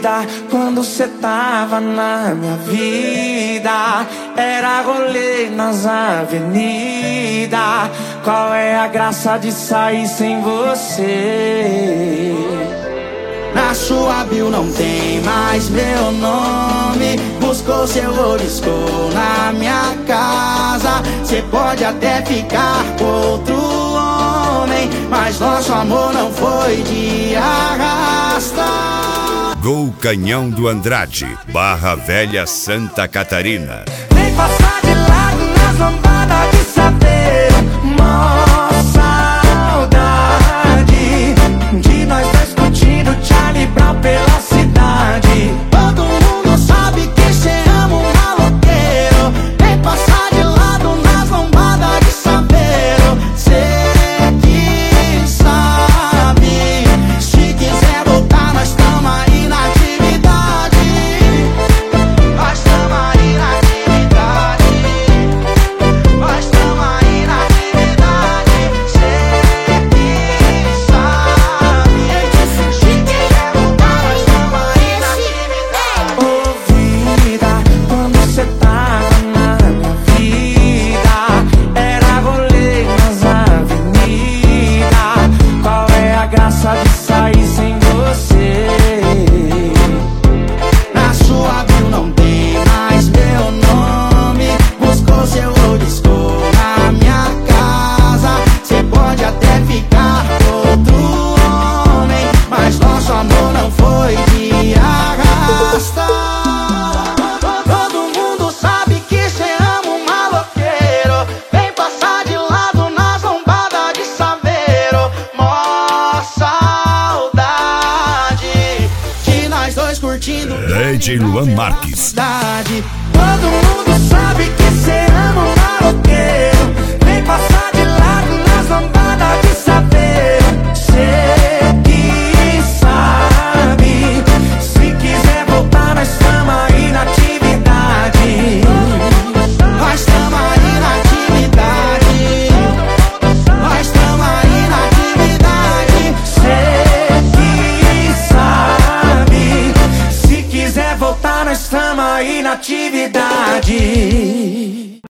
vida quando cê tava na minha vida. Era rolê nas avenidas. Qual é a graça de sair sem você? Na sua bio não tem mais meu nome. Buscou seu riscou na minha casa. Cê pode até ficar com outro homem, mas nosso amor não foi de arrasta. Gol Canhão do Andrade, Barra Velha, Santa Catarina. Vem passar de lado nas lambadas de saber. Mó saudade de nós dois curtindo Charlie Brown pela cidade. Todo mundo sabe que cê ama um maloqueiro. Vem passar de lado nas lambadas de saber. Cê que sabe. Se quiser voltar, nós tamo aí na atividade. Nós tamo aí na atividade. Nós tamo aí na atividade. Cê que sabe. Se quiser voltar, nós tamo aí na atividade. Ô vida, quando cê tava na minha vida, era rolê nas avenidas. Qual é a graça de sair sem você? Na sua bio não tem mais meu nome. Buscou seu riscou na minha casa. Cê pode até ficar com outro homem, mas nosso amor não foi de arrasta. Todo mundo sabe que cê ama um maloqueiro. Vem passar de lado nas lombadas de Saveiro. Mó saudade de nós dois curtindo DJ Luan Marques. Todo mundo sabe que cê ama um maloqueiro. Vem passar de lado nas lambadas de Saveiro. Cê que sabe. Se quiser voltar, nós tamo aí na atividade. Nós tamo aí na atividade. Nós tamo aí na atividade. Cê que sabe. Se quiser voltar, nós tamo aí na atividade.